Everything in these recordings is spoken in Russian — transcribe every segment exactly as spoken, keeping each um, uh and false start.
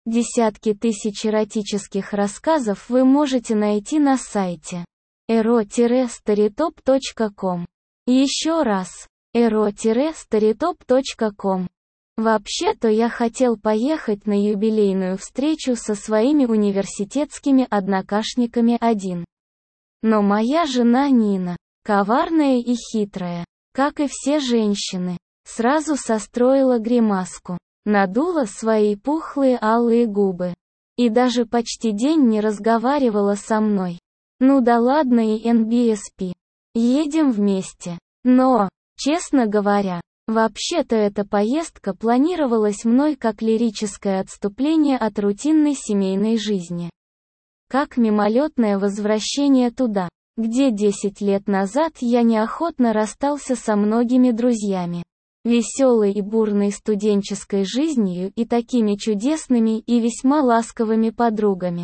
Десятки тысяч эротических рассказов вы можете найти на сайте эро старитоп точка ком. Еще раз, эро старитоп точка ком. Вообще-то я хотел поехать на юбилейную встречу со своими университетскими однокашниками один. Но моя жена Нина, коварная и хитрая, как и все женщины, сразу состроила гримаску, надула свои пухлые алые губы. И даже почти день не разговаривала со мной. Ну да ладно и эн би эс пи. Едем вместе. Но, честно говоря, вообще-то эта поездка планировалась мной как лирическое отступление от рутинной семейной жизни. Как мимолетное возвращение туда, где десять лет назад я неохотно расстался со многими друзьями, веселой и бурной студенческой жизнью и такими чудесными и весьма ласковыми подругами.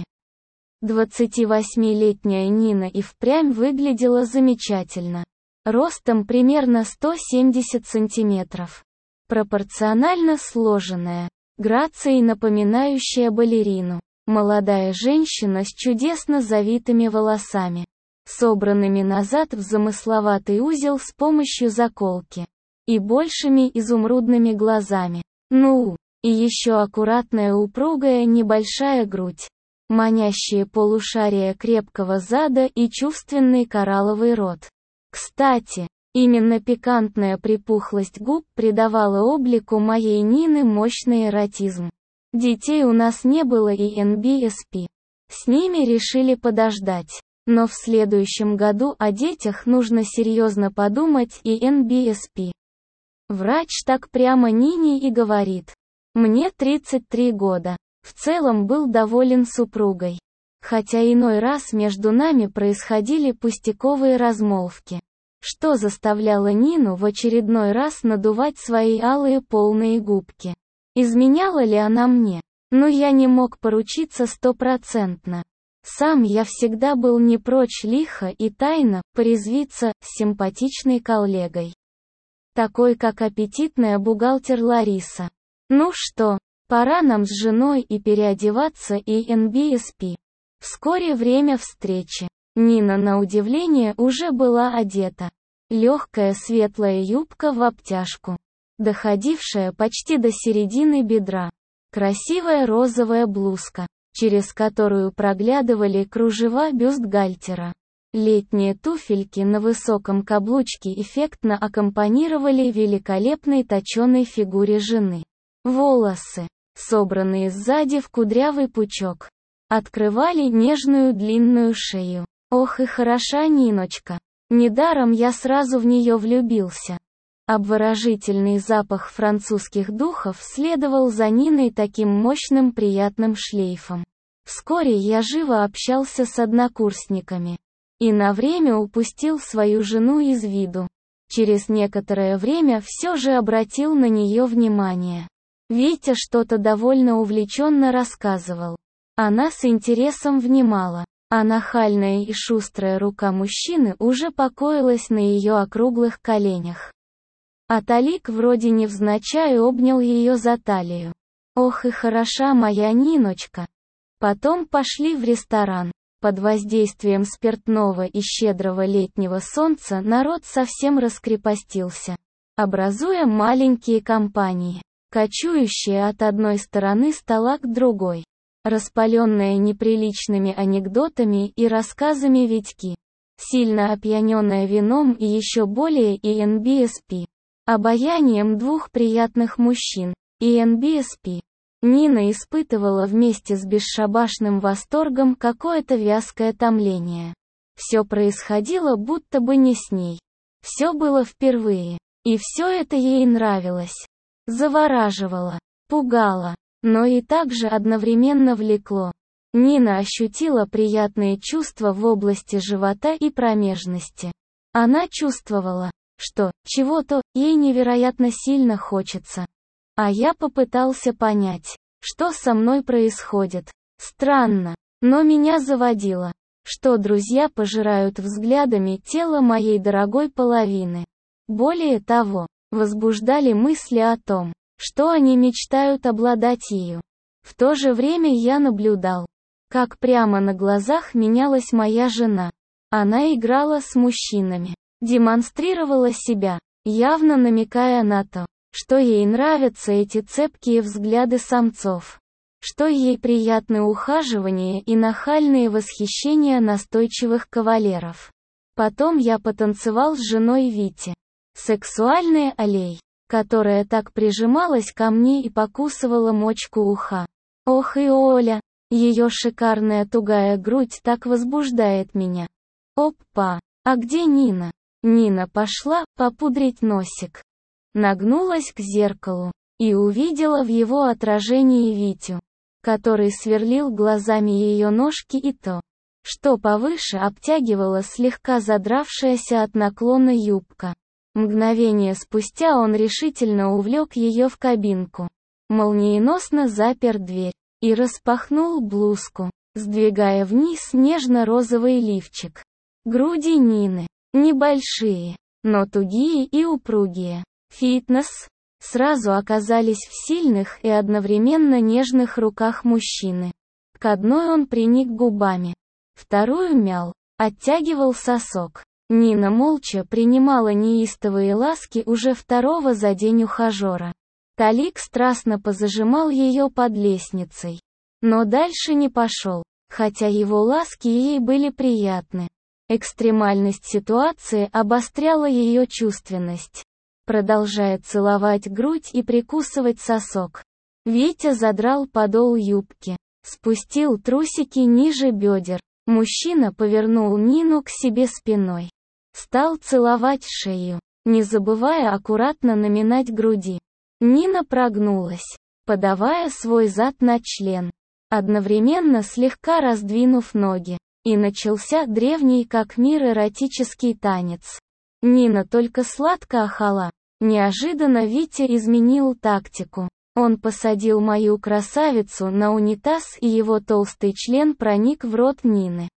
двадцативосьмилетняя Нина и впрямь выглядела замечательно. Ростом примерно сто семьдесят сантиметров. Пропорционально сложенная, грацией напоминающая балерину. Молодая женщина с чудесно завитыми волосами, собранными назад в замысловатый узел с помощью заколки, и большими изумрудными глазами. Ну, и еще аккуратная упругая небольшая грудь, манящие полушария крепкого зада и чувственный коралловый рот. Кстати, именно пикантная припухлость губ придавала облику моей Нины мощный эротизм. Детей у нас не было и эн би эс пи. С ними решили подождать. Но в следующем году о детях нужно серьезно подумать и эн би эс пи. Врач так прямо Нине и говорит. Мне тридцать три года. В целом был доволен супругой. Хотя иной раз между нами происходили пустяковые размолвки, что заставляло Нину в очередной раз надувать свои алые полные губки. Изменяла ли она мне? Но я не мог поручиться стопроцентно. Сам я всегда был не прочь лихо и тайно порезвиться с симпатичной коллегой, такой как аппетитная бухгалтер Лариса. Ну что, пора нам с женой и переодеваться и эн би эс пи. Вскоре время встречи. Нина, на удивление, уже была одета. Легкая светлая юбка в обтяжку, доходившая почти до середины бедра. Красивая розовая блузка, через которую проглядывали кружева бюстгальтера. Летние туфельки на высоком каблучке эффектно аккомпанировали великолепной точеной фигуре жены. Волосы, собранные сзади в кудрявый пучок, открывали нежную длинную шею. Ох и хороша Ниночка. Недаром я сразу в нее влюбился. Обворожительный запах французских духов следовал за Ниной таким мощным приятным шлейфом. Вскоре я живо общался с однокурсниками. И на время упустил свою жену из виду. Через некоторое время все же обратил на нее внимание. Витя что-то довольно увлеченно рассказывал. Она с интересом внимала, а нахальная и шустрая рука мужчины уже покоилась на ее округлых коленях. А Талик вроде невзначай обнял ее за талию. Ох и хороша моя Ниночка. Потом пошли в ресторан. Под воздействием спиртного и щедрого летнего солнца народ совсем раскрепостился, образуя маленькие компании, кочующие от одной стороны стола к другой, распаленные неприличными анекдотами и рассказами Витьки, сильно опьяненная вином и еще более и эн би эс пи, обаянием двух приятных мужчин, и эн би эс пи. Нина испытывала вместе с бесшабашным восторгом какое-то вязкое томление. Все происходило будто бы не с ней. Все было впервые. И все это ей нравилось. Завораживало, пугало, но и также одновременно влекло. Нина ощутила приятные чувства в области живота и промежности. Она чувствовала, что чего-то ей невероятно сильно хочется. А я попытался понять, что со мной происходит. Странно, но меня заводило, что друзья пожирают взглядами тело моей дорогой половины. Более того, возбуждали мысли о том, что они мечтают обладать ею. В то же время я наблюдал, как прямо на глазах менялась моя жена. Она играла с мужчинами, демонстрировала себя, явно намекая на то, что ей нравятся эти цепкие взгляды самцов, что ей приятны ухаживания и нахальные восхищения настойчивых кавалеров. Потом я потанцевал с женой Вити. Сексуальная аллей, которая так прижималась ко мне и покусывала мочку уха. Ох и Оля, ее шикарная тугая грудь так возбуждает меня. Опа, а где Нина? Нина пошла попудрить носик. Нагнулась к зеркалу и увидела в его отражении Витю, который сверлил глазами ее ножки и то, что повыше обтягивала слегка задравшаяся от наклона юбка. Мгновение спустя он решительно увлек ее в кабинку, молниеносно запер дверь и распахнул блузку, сдвигая вниз нежно-розовый лифчик. Груди Нины, небольшие, но тугие и упругие, фитнес, сразу оказались в сильных и одновременно нежных руках мужчины. К одной он приник губами, вторую мял, оттягивал сосок. Нина молча принимала неистовые ласки уже второго за день ухажера. Талик страстно позажимал ее под лестницей, но дальше не пошел, хотя его ласки ей были приятны. Экстремальность ситуации обостряла ее чувственность. Продолжая целовать грудь и прикусывать сосок, Витя задрал подол юбки, спустил трусики ниже бедер. Мужчина повернул Нину к себе спиной. Стал целовать шею, не забывая аккуратно наминать груди. Нина прогнулась, подавая свой зад на член, одновременно слегка раздвинув ноги. И начался древний как мир эротический танец. Нина только сладко ахала. Неожиданно Витя изменил тактику. Он посадил мою красавицу на унитаз, и его толстый член проник в рот Нины.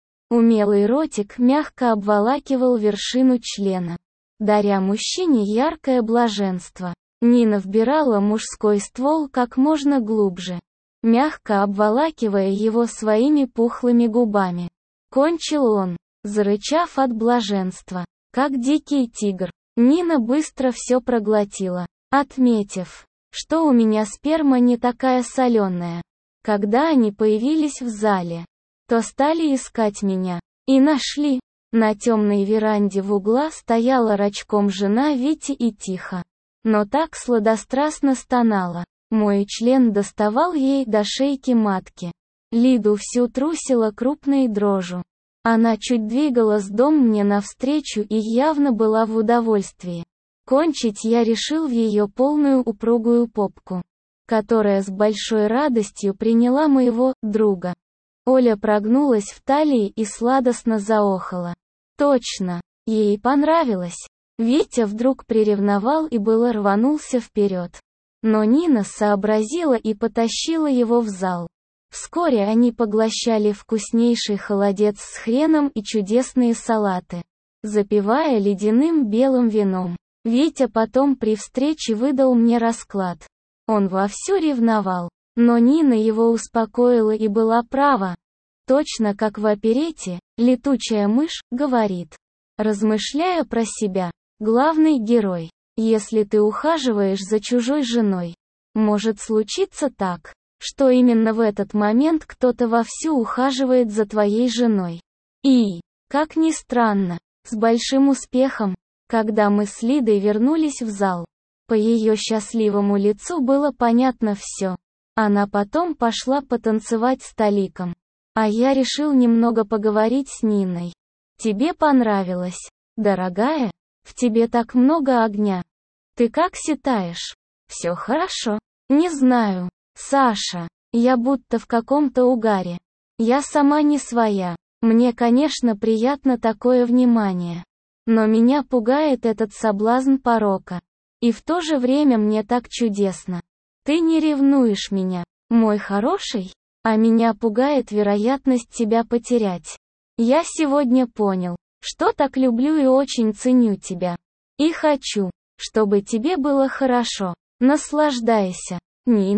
Умелый ротик мягко обволакивал вершину члена, даря мужчине яркое блаженство. Нина вбирала мужской ствол как можно глубже, мягко обволакивая его своими пухлыми губами. Кончил он, зарычав от блаженства, как дикий тигр. Нина быстро все проглотила, отметив, что у меня сперма не такая соленая. Когда они появились в зале, то стали искать меня. И нашли. На темной веранде в угла стояла рачком жена Вити и тихо, но так сладострастно стонала. Мой член доставал ей до шейки матки. Лиду всю трусила крупной дрожью. Она чуть двигалась дом мне навстречу и явно была в удовольствии. Кончить я решил в ее полную упругую попку, которая с большой радостью приняла моего друга. Оля прогнулась в талии и сладостно заохала. Точно, ей понравилось. Витя вдруг приревновал и было рванулся вперед. Но Нина сообразила и потащила его в зал. Вскоре они поглощали вкуснейший холодец с хреном и чудесные салаты, запивая ледяным белым вином. Витя потом при встрече выдал мне расклад. Он вовсю ревновал, но Нина его успокоила и была права. Точно как в оперете, летучая мышь говорит, размышляя про себя, главный герой. Если ты ухаживаешь за чужой женой, может случиться так, что именно в этот момент кто-то вовсю ухаживает за твоей женой. И, как ни странно, с большим успехом, когда мы с Лидой вернулись в зал, по ее счастливому лицу было понятно все. Она потом пошла потанцевать с Таликом. А я решил немного поговорить с Ниной. Тебе понравилось, дорогая? В тебе так много огня. Ты как считаешь? Все хорошо? Не знаю, Саша. Я будто в каком-то угаре. Я сама не своя. Мне, конечно, приятно такое внимание. Но меня пугает этот соблазн порока. И в то же время мне так чудесно. Ты не ревнуешь меня, мой хороший? А меня пугает вероятность тебя потерять. Я сегодня понял, что так люблю и очень ценю тебя. И хочу, чтобы тебе было хорошо. Наслаждайся, Нина.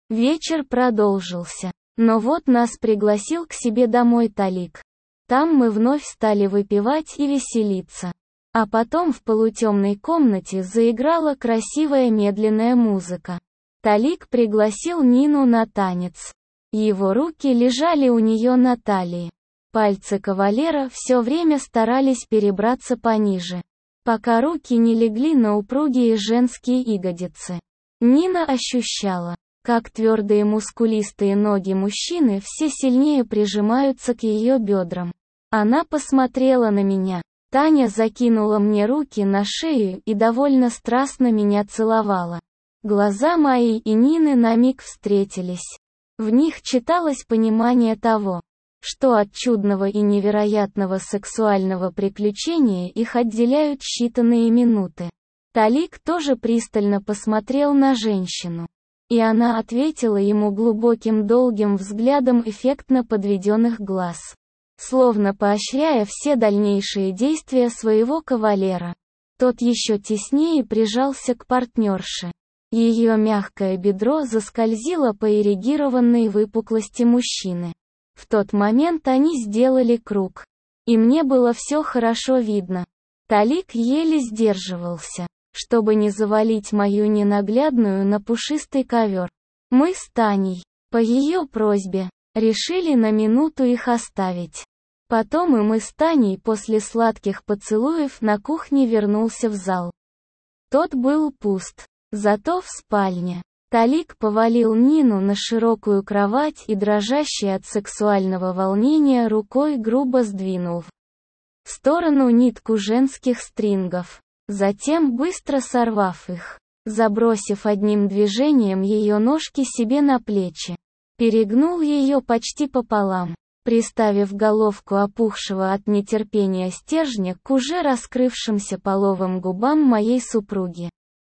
Вечер продолжился. Но вот нас пригласил к себе домой Талик. Там мы вновь стали выпивать и веселиться. А потом в полутемной комнате заиграла красивая медленная музыка. Талик пригласил Нину на танец. Его руки лежали у нее на талии. Пальцы кавалера все время старались перебраться пониже, пока руки не легли на упругие женские ягодицы. Нина ощущала, как твердые мускулистые ноги мужчины все сильнее прижимаются к ее бедрам. Она посмотрела на меня. Таня закинула мне руки на шею и довольно страстно меня целовала. Глаза мои и Нины на миг встретились. В них читалось понимание того, что от чудного и невероятного сексуального приключения их отделяют считанные минуты. Талик тоже пристально посмотрел на женщину. И она ответила ему глубоким долгим взглядом эффектно подведенных глаз, словно поощряя все дальнейшие действия своего кавалера. Тот еще теснее прижался к партнерше. Ее мягкое бедро заскользило по эрегированной выпуклости мужчины. В тот момент они сделали круг. И мне было все хорошо видно. Талик еле сдерживался, чтобы не завалить мою ненаглядную на пушистый ковер. Мы с Таней, по ее просьбе, решили на минуту их оставить. Потом и мы с Таней после сладких поцелуев на кухне вернулся в зал. Тот был пуст. Зато в спальне. Талик повалил Нину на широкую кровать и дрожащей от сексуального волнения рукой грубо сдвинул в сторону нитку женских стрингов. Затем быстро сорвав их, забросив одним движением ее ножки себе на плечи, перегнул ее почти пополам, приставив головку опухшего от нетерпения стержня к уже раскрывшимся половым губам моей супруги.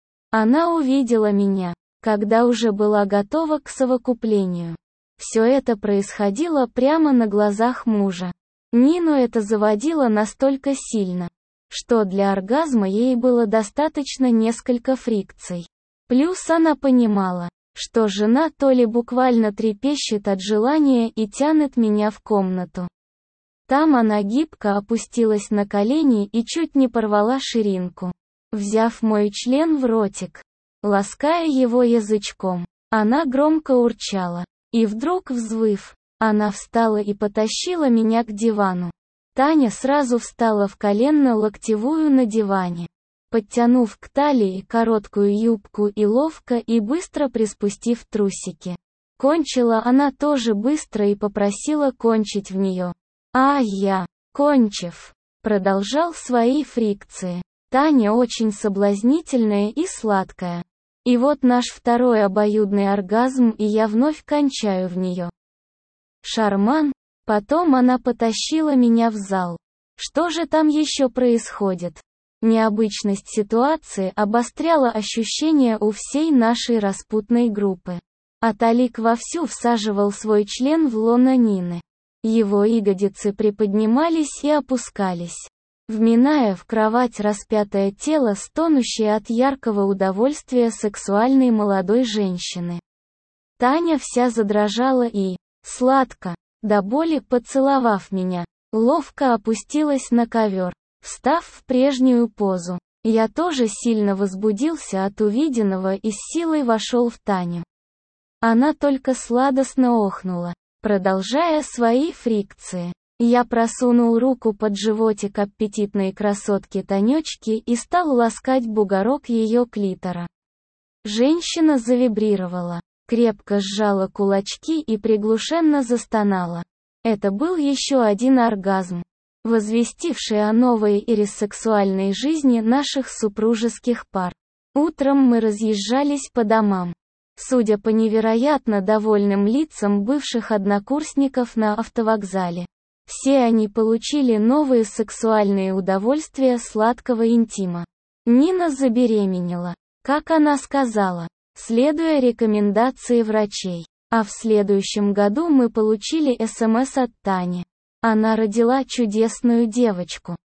Она увидела меня, когда уже была готова к совокуплению. Все это происходило прямо на глазах мужа. Нину это заводило настолько сильно, что для оргазма ей было достаточно несколько фрикций. Плюс она понимала, что жена то ли буквально трепещет от желания и тянет меня в комнату. Там она гибко опустилась на колени и чуть не порвала ширинку. Взяв мой член в ротик, лаская его язычком, она громко урчала. И вдруг, взвыв, она встала и потащила меня к дивану. Таня сразу встала в коленно-локтевую на диване, подтянув к талии короткую юбку и ловко и быстро приспустив трусики. Кончила она тоже быстро и попросила кончить в нее. А я, кончив, продолжал свои фрикции. Таня очень соблазнительная и сладкая. И вот наш второй обоюдный оргазм, и я вновь кончаю в нее. Шарман. Потом она потащила меня в зал. Что же там еще происходит? Необычность ситуации обостряла ощущения у всей нашей распутной группы. А Талик вовсю всаживал свой член в лоно Нины. Его ягодицы приподнимались и опускались, вминая в кровать распятое тело, стонущее от яркого удовольствия сексуальной молодой женщины. Таня вся задрожала и, сладко, до боли поцеловав меня, ловко опустилась на ковер, встав в прежнюю позу. Я тоже сильно возбудился от увиденного и с силой вошел в Таню. Она только сладостно охнула, продолжая свои фрикции. Я просунул руку под животик аппетитной красотки Танечки и стал ласкать бугорок ее клитора. Женщина завибрировала, крепко сжала кулачки и приглушенно застонала. Это был еще один оргазм, возвестивший о новой эре сексуальной жизни наших супружеских пар. Утром мы разъезжались по домам. Судя по невероятно довольным лицам бывших однокурсников на автовокзале, все они получили новые сексуальные удовольствия сладкого интима. Нина забеременела, как она сказала, следуя рекомендации врачей. А в следующем году мы получили СМС от Тани. Она родила чудесную девочку.